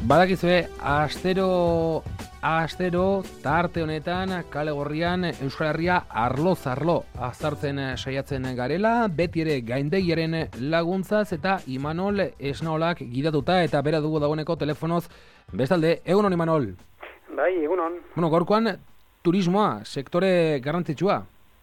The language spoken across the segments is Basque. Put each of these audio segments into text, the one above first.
Badakizue, astero tarte honetan, kale gorrian, Euskal Herria arlo-zarlo azartzen saiatzen garela, beti ere gaindegiaren laguntzaz eta Imanol Esnaolak gidatuta eta bera dugu dagoeneko telefonoz. Bestalde, egunon Imanol? Bai, egunon. Bueno, gaurkoan turismoa, sektore garrantzitsua?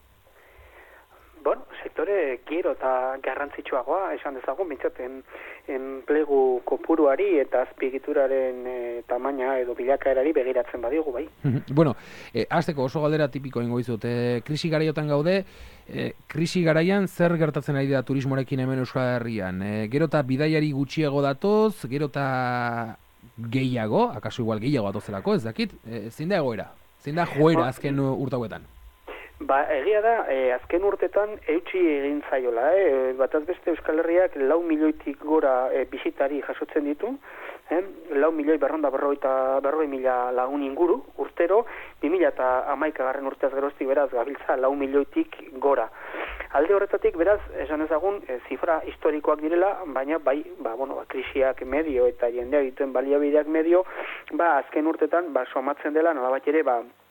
Bueno, sektore gero eta garrantzitsuagoa, esan dezagun, bintzaten enplegu kopuruari eta azpiegituraren tamaina edo bilakaerari begiratzen badigu, bai. Bueno, hasteko oso galdera tipiko ingo dizut. Krisi garaiotan gaude, krisi garaian zer gertatzen ari da turismorekin hemen Euskal Herrian? Gero eta bidaiari gutxiago datoz, gero eta gehiago, akaso igual gehiago datozelako, ez dakit? Zein da egoera? Zein da joera azken urte hauetan? Ba, egia da, azken urtetan eutsi egin zaiola, bataz beste Euskal Herriak 4 milioitik gora bisitari jasotzen ditu, 4 milioi 440.000 lagun inguru, urtero, 2011 urteaz geroztik beraz gabiltza 4 milioitik gora. Alde horretatik beraz, esan ezagun, zifra historikoak direla, baina bai, krisiak medio eta jendea dituen baliabideak medio, azken urtetan, somatzen dela, nolabait ere,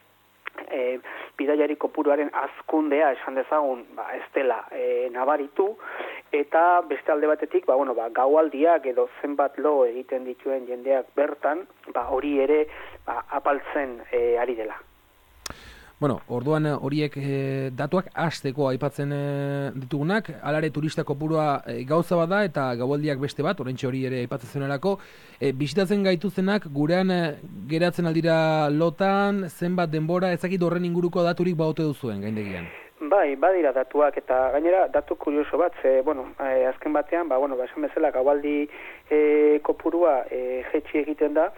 bidaiari kopuruaren hazkundea esan dezagun ez dela nabaritu, eta beste alde batetik gaualdiak edo zenbat lo egiten dituen jendeak bertan hori ere apaltzen ari dela. Bueno, orduan horiek datuak hasteko aipatzen ditugunak, alare turista kopurua gauza bada eta gaualdiak beste bat, oraintxe hori ere aipatzen zenelako, bisitatzen gaituzenak gurean geratzen aldira lotan, zenbat denbora, ezakit horren inguruko daturik baute duzuen gaindegian. Bai, badira datuak eta gainera datu kurioso bat, azken batean, esan bezala gaualdi kopurua jetxi egiten da,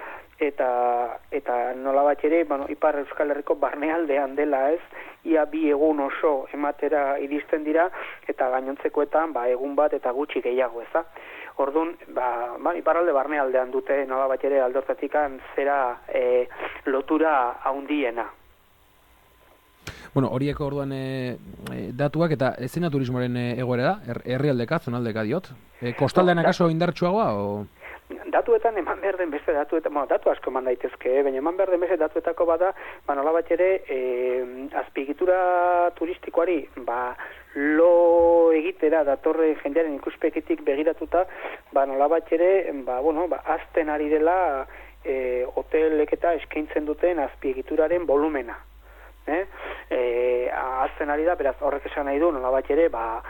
eta nolabait ere, Ipar Euskal Herriko barnealdean dela ez, ia 2 egun oso ematera iristen dira, eta gainontzekoetan egun bat eta gutxi gehiago eza. Orduan, iparralde barnealdean dute nolabait ere aldortatikan zera lotura handiena. Bueno, horiek orduan datuak eta zein turismoaren egoera da? Herrialdeka, zonaldeka diot? Kostaldean akaso indartsuagoa? O? Datuetan eman behar den beste datu asko eman daitezke, baina eman behar den beste datuetako bada, nolabait ere azpiegitura turistikoari lo egitera datorre jendearen ikuspegitik begiratuta, nolabait ere azten ari dela hotelek eta eskaintzen duten azpiegituraren volumena. Azten ari da, beraz horrek esan nahi du, nolabait ere,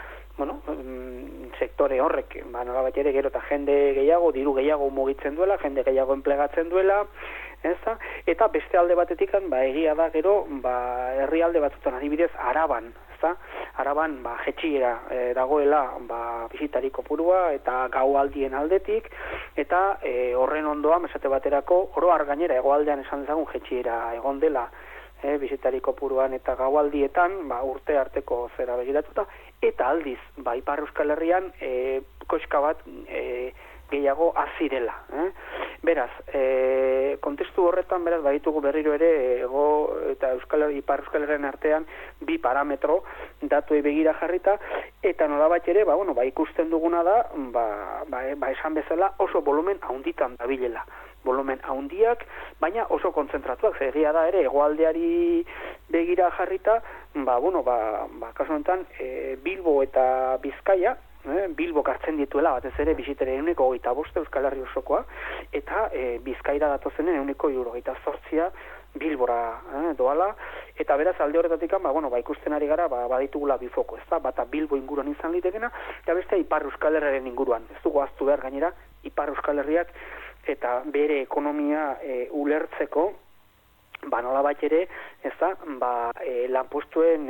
sektore horrek, nolabait ere gero eta jende gehiago, diru gehiago mugitzen duela, jende gehiago enplegatzen duela, eta beste alde batetik, egia da gero, herrialde batzutan adibidez, Araban, Araban jetxiera dagoela bisitari kopurua eta gaualdien aldetik, eta horren ondoan, esate baterako, oro har gainera egoaldean esan dezagun jetxiera egon dela, bisitari kopuruan eta gaualdietan, urte arteko zera begiratuta, eta aldiz, Ipar Euskal Herrian koska bat gehiago azirela. Beraz, kontestu horretan, beraz, baditugu berriro ere eta Ipar Euskal Herrian artean 2 parametro datuei begira jarrita, eta nolabait ere, ikusten duguna da, esan bezala oso volumen handitan dabilela. Volumen handiak, baina oso kontzentratuak, egia da ere, egoaldeari begira jarrita, kasu honetan, Bilbo eta Bizkaia, Bilbo hartzen dituela, batez ere, bisitaren 125 Euskal Herri osokoa, eta Bizkaira datozenen 178 Bilbora doala, eta beraz alde horretatik, ikusten ari gara, baditugula bi foko, bata Bilbo inguruan izan litekena, eta beste Ipar Euskal Herriaren inguruan. Ez dugu ahaztu behar gainera, Ipar Euskal Herriak eta bere ekonomia ulertzeko, nolabait ere, lanpostuen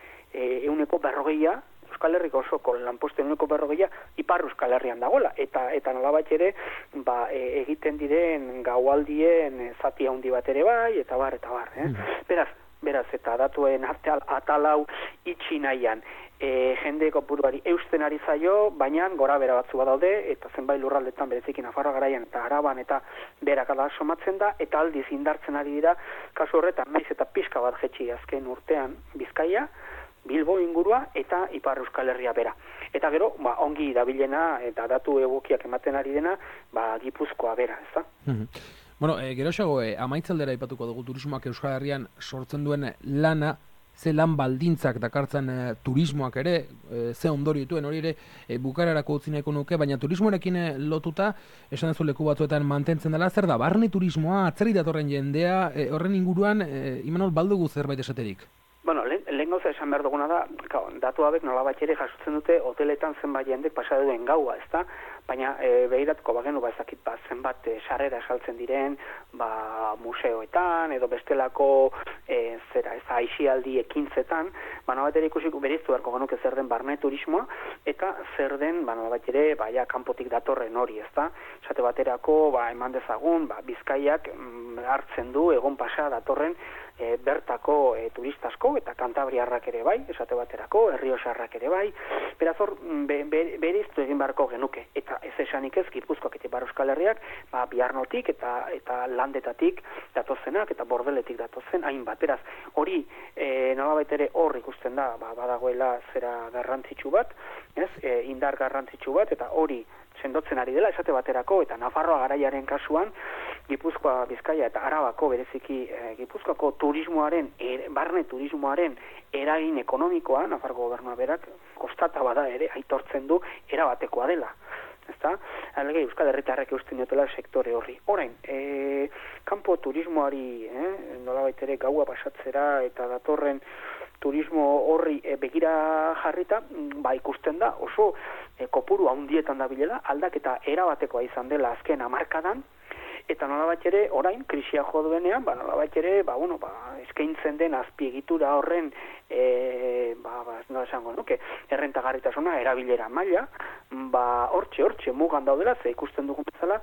40%, Euskal Herriko osoko lanpostuen 40% Ipar Euskal Herrian dagoela, eta nolabait ere, egiten diren gaualdien zati handi bat ere bai, eta bar. Beraz, eta datuen atalau itxi nahian, jende kopuruari eusten ari zaio, baina gora bera batzu badaude, eta zenbait lurraldetan berezikin Nafarroa Garaian eta Araban eta berakala somatzen da, eta aldiz indartzen ari dira, kasu horretan, naiz eta pixka bat jetxi azken urtean Bizkaia, Bilbo ingurua eta Ipar Euskal Herria bera. Eta gero, ongi dabilena eta datu egokiak ematen ari dena, Gipuzkoa bera, ez da? Bueno, geroxago, amaitzaldera aipatuko dugu turismoak Euskal Herrian sortzen duen lana, ze lan baldintzak dakartzen turismoak ere, ze ondorio dituen hori ere bukararako utzi nahiko nuke, baina turismoarekin lotuta, esan duzu leku batzuetan mantentzen dela, zer da, barne turismoa, atzerri datorren jendea, horren inguruan, Imanol, baldugu zerbait esaterik? Bueno, lehen gauza esan behar duguna da, datu hauek nolabait ere jasotzen dute hoteletan zenbait jendek pasa duen gaua, ezta? Baina begiratuko bagenu ezakit zenbat sarrera saltzen diren, museoetan edo bestelako aisialdi ekintzetan, nolabait ere ikusiko bereiztu beharko genuke zer den barne turismoa eta zer den nolabait ere kanpotik datorren hori, ezta? Esate baterako eman dezagun, Bizkaiak hartzen du egon pasa datorren bertako turistasko eta kantabriarrak ere bai, esate baterako, errioxarrak ere bai, beraz hor bereiztu egin beharko genuke, eta ez esanik ez Gipuzkoak eta Ipar Euskal Herriak, Biarnotik eta Landetatik datozenak eta Bordeletik datozen hainbat, beraz hori nolabait ere hor ikusten da, badagoela zera garrantzitsu bat, indar garrantzitsu bat, eta hori sendotzen ari dela, esate baterako, eta Nafarroa garaiaren kasuan, Gipuzkoa, Bizkaia eta Arabako bereziki Gipuzkoako turismoaren, barne turismoaren eragin ekonomikoa, Nafarroko gobernua berak, kostata bada ere, aitortzen du, erabatekoa dela. Ezta? Alge, Euskal Herritarrek eusten diotela sektore horri. Orain, kanpo turismoari, nolabait ere gaua pasatzera eta datorren turismo horri begira jarrita, ikusten da, oso kopuru handietan dabilela, aldaketa erabatekoa izan dela azken hamarkadan, eta nolabait ere, orain, krisia jo duenean, nolabait ere, eskaintzen den azpiegitura horren, nola esango nuke, errentagarritasuna, erabilera maila, hortxe mugan daudela, ze ikusten dugun bezala,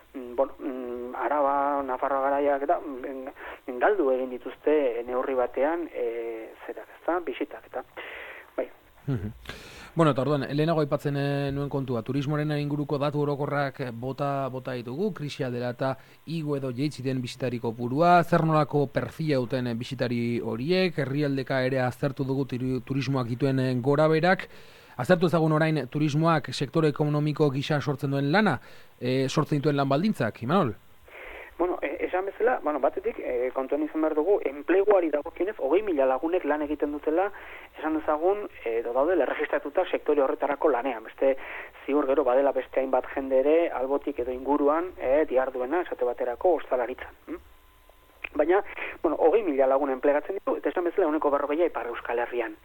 Araba, Nafarroa garaiak eta galdu egin dituzte neurri batean bisitak eta bai. Bueno, eta orduan, lehenago aipatzen nuen kontua, turismoaren inguruko datu orokorrak bota ditugu, krisia dela eta igo edo jeitsi den bisitariko purua, zer nolako perfila duten bisitari horiek, herrialdeka ere aztertu dugu turismoak dituen goraberak, aztertu ezagun orain turismoak sektore ekonomiko gisa sortzen duen lana, sortzen dituen lan baldintzak, Imanol? Bueno, esan bezala, batetik, kontuan izan behar dugu, enpleguari dagokionez, 20.000 lagunek lan egiten dutela, esan dezagun, daudela erregistratuta sektore horretarako lanean. Beste, ziur gero, badela beste hainbat jende ere, albotik edo inguruan, diarduena, esate baterako, ostalaritzan. Baina, 20.000 lagun enplegatzen ditu, eta esan bezala, 40 Ipar Euskal Herrian.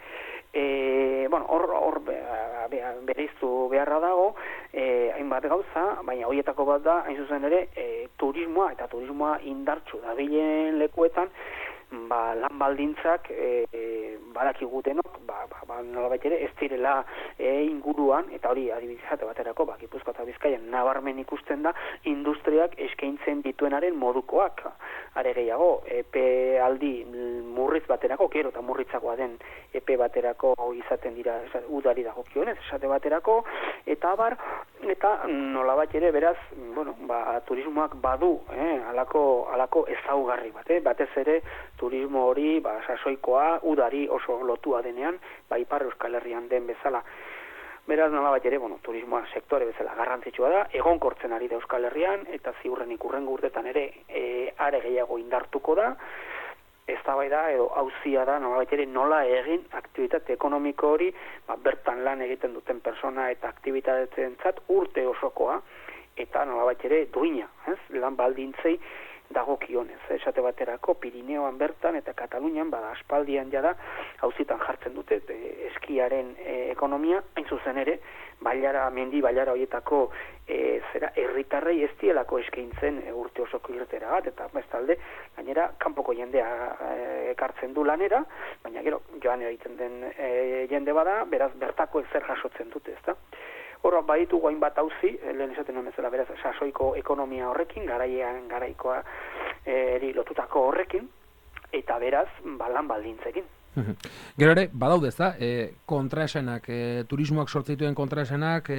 Hor bereiztu beharra dago, hainbat gauza, baina horietako bat da, hain zuzen ere, turismoa indartsu dabilen lekuetan, lan baldintzak badakigu denok, nolabait ere ez direla inguruan, eta hori adibidezate baterako, Gipuzkoa eta Bizkaian nabarmen ikusten da, industriak eskaintzen dituenaren modukoak, are gehiago, epe aldi murritz baterako, gero eta murritzakoa den epe baterako izaten dira udari dagokionez, esate baterako, eta nolabait ere beraz, turismoak badu, alako ezaugarri bat, batez ere turismo hori, sasoikoa, udari oso lotua denean, Ipar Euskal Herrian den bezala. Beraz, nolabait ere, turismoa sektore bezala garrantzitsua da, egonkortzen ari da Euskal Herrian, eta ziurrenik hurrengo urtetan ere are gehiago indartuko da, eztabaida edo auzia da, nolabait ere nola egin aktibitate ekonomiko hori, bertan lan egiten duten persona eta aktibitateentzat urte osokoa, eta nolabait ere duina, lan baldintzei dagokionez, esate baterako Pirineoan bertan eta Katalunian aspaldian jada auzitan jartzen dute eskiaren ekonomia, hain zuzen ere mendi bailara horietako herritarrei ez dielako eskaintzen urte osoko irtera bat, eta bestalde gainera kanpoko jendea ekartzen du lanera, baina gero joan egiten den jende bada, beraz bertako zer jasotzen dute, ezta? Horra, baditugu hainbat auzi, lehen esaten nuen bezala, beraz, sasoiko ekonomia horrekin, garaikoa lotutako horrekin, eta beraz, lan baldintzekin. Gero ere, badaudez da, kontraesanak, turismoak sortzen dituen kontraesanak,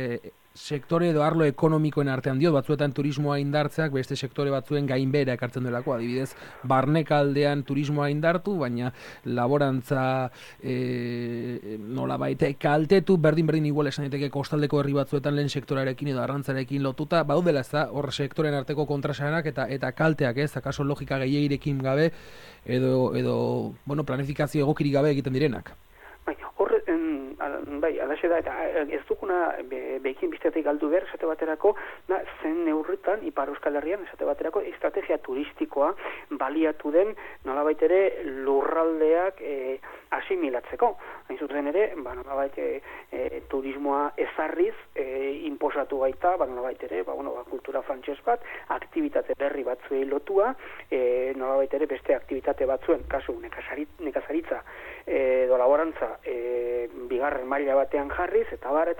sektore edo arlo ekonomikoen artean diot, batzuetan turismoa indartzeak beste sektore batzuen gainbehera ekartzen duelako, adibidez, barnekaldean turismoa indartu, baina laborantza nolabait kaltetu, berdin igual esan daiteke kostaldeko herri batzuetan lehen sektorearekin edo arrantzarekin lotuta, badudela ez da, hor sektoren arteko kontrasanak eta kalteak, ez, akaso logika gehiagirekin gabe edo bueno, planifikazio egokirik gabe egiten direnak. Bai, alaxe da, eta ez duguna behin biztetik galdu behar, esate baterako, zen neurritan, Ipar Euskal Herrian, esate baterako, estrategia turistikoa baliatu den, nolabait ere, lurraldeak asimilatzeko. Hain zuzen ere, nolabait turismoa ezarriz, inposatu baita, nolabait ere, kultura frantses bat, aktivitate berri batzuei lotua, nolabait ere beste aktivitate batzuen, kasu nekazaritza edo laborantza bigarren maila batean jarriz, eta bar,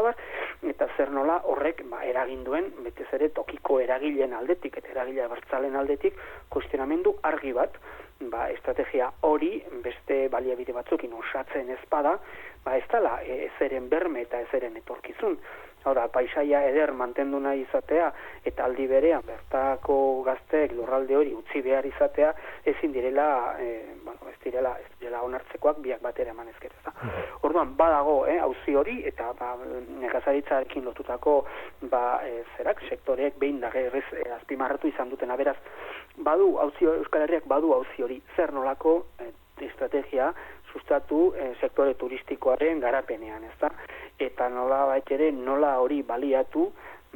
eta zer nola horrek eragin duen, betez ere tokiko eragileen aldetik, eta eragile abertzalen aldetik, kuestionamendu argi bat, estrategia hori beste baliabide batzukin osatzen ezpada, ez dela ezeren berme eta ezeren etorkizun. Hau da, paisaia eder mantendu nahi izatea, eta aldi berean bertako gazteek lurralde hori utzi behar izatea, ezin direla, ez direla onartzekoak biak batera eman ezkera. Orduan, badago, auzi hori, eta nekazaritzarekin lotutako sektoreek behin da gerrez azpimarratu izan dutena. Beraz, Euskal Herriak badu auzi hori, zer nolako estrategia sustatu sektore turistikoaren garapenean, ez da? Eta nolabait ere nola hori baliatu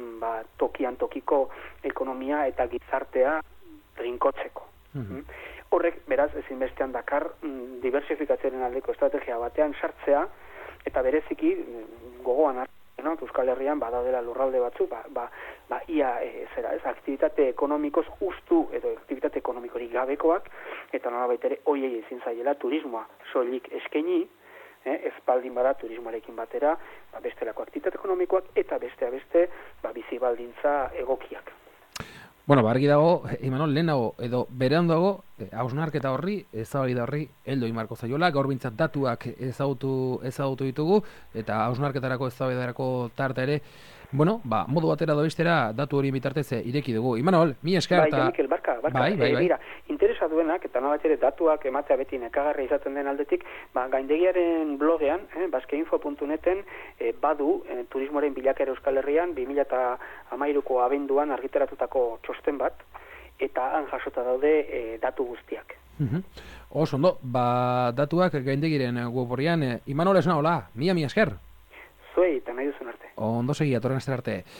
tokian tokiko ekonomia eta gizartea trinkotzeko. Horrek, beraz, ezinbestean dakar diversifikazioaren aldeko estrategia batean sartzea, eta bereziki gogoan Euskal Herrian badaudela lurralde batzu, ia aktivitate ekonomikoz ustu edo aktivitate ekonomikorik gabekoak, eta nolabait ere hoiei ezin zaiela turismoa soilik eskaini, ezpaldin bada turismoarekin batera, bestelako aktivitate ekonomikoak eta beste bizi baldintza egokiak. Bueno, argi dago, Imanol, lehenago edo berean dago, hausnarketa horri, eztabaida horri, heldu imarko zaiola, gaur bintzat datuak ezagutu ditugu, eta hausnarketarako eztabaidarako tarta ere, modu batera doiztera datu hori bitartez ireki dugu. Imanol, mi esker eta... Bai, Mikel, barka. Mira, interesa duenak, eta nabat ere datuak ematea beti nekagarra izaten den aldetik, gaindegiaren blogean, baskeinfo.neten, badu turismoaren bilakera Euskal Herrian, 2013ko abenduan argitaratutako txosten bat, eta han jasota daude datu guztiak. Oso ondo, datuak gaindegiren web-orrian, Imanol esna, hola, mi esker. Zuei, eta nahi duzun arte. Ondo segi, atorren arte.